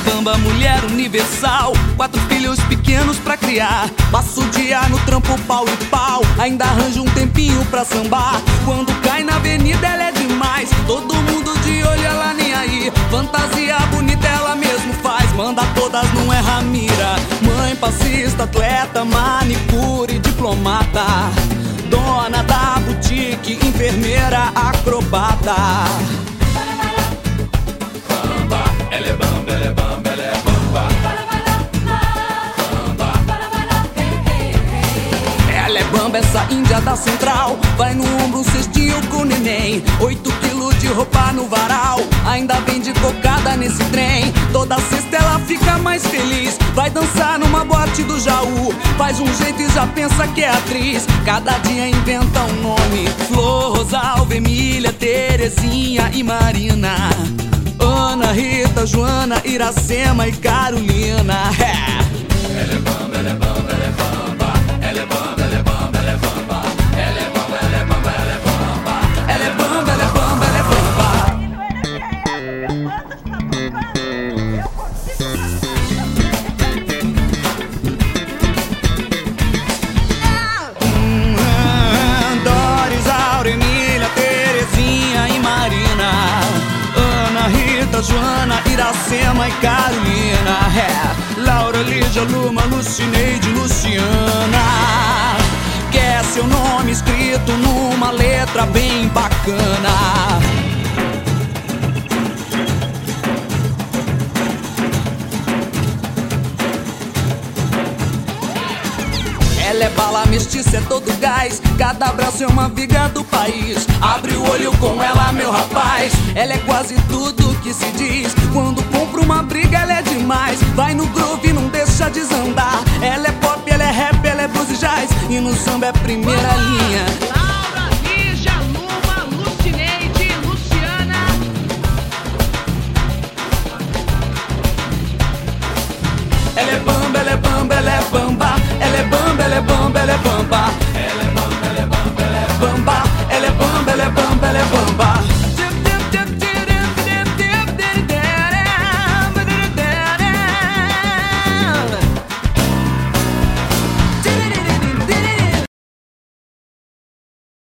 bamba, mulher universal. 4 filhos pequenos pra criar. Passa o dia no trampo, pau e pau. Ainda arranja um tempinho pra sambar. Quando cai na avenida ela é demais. Todo mundo de olho, ela nem aí. Fantasia bonita ela mesmo faz. Manda todas, não erra a mira. Mãe, passista, atleta, manicure, diplomata. Dona da boutique, enfermeira, acrobata. Bamba, ela é bamba, ela é bamba, ela é bamba. Ela é bamba, essa índia da central. Vai no ombro um cestinho com o neném. 8 quilos de roupa no varal. Ainda vende cocada nesse trem. Toda sexta ela fica mais feliz. Vai dançar numa boate do Jaú. Faz um jeito e já pensa que é atriz. Cada dia inventa um nome. Flor, Rosalva, Emília, Terezinha e Marina. Ana, Rita, Joana, Iracema e Carolina. Ela é bamba, ela é bamba, ela é bamba. Ela é bamba, ela é bamba, ela é bamba. Ela é bamba, ela é bamba, ela é bamba. Ela é bamba, ela é bamba, ela é bamba. Doris, Aura, Emília, Terezinha e Marina. Ana, Rita, Joana, Iracema e Carolina. Laura, Lígia, Luma, Lucineide, Luciana. Quer seu nome escrito numa letra bem bacana. Ela é bala, mestiça, é todo gás. Cada abraço é uma viga do país. Abre o olho com ela, meu rapaz. Ela é quase tudo que se diz. Quando compra uma briga, ela é demais. Vai no groove, não deixa desandar. Ela é pop, ela é rap, ela é blues e jazz. E no samba é primeira linha. Laura, Lígia, Luma, Lucineide, Luciana. Ela é bamba, ela é bamba, ela é bamba. Ela é bamba, ela é bamba, ela é bamba.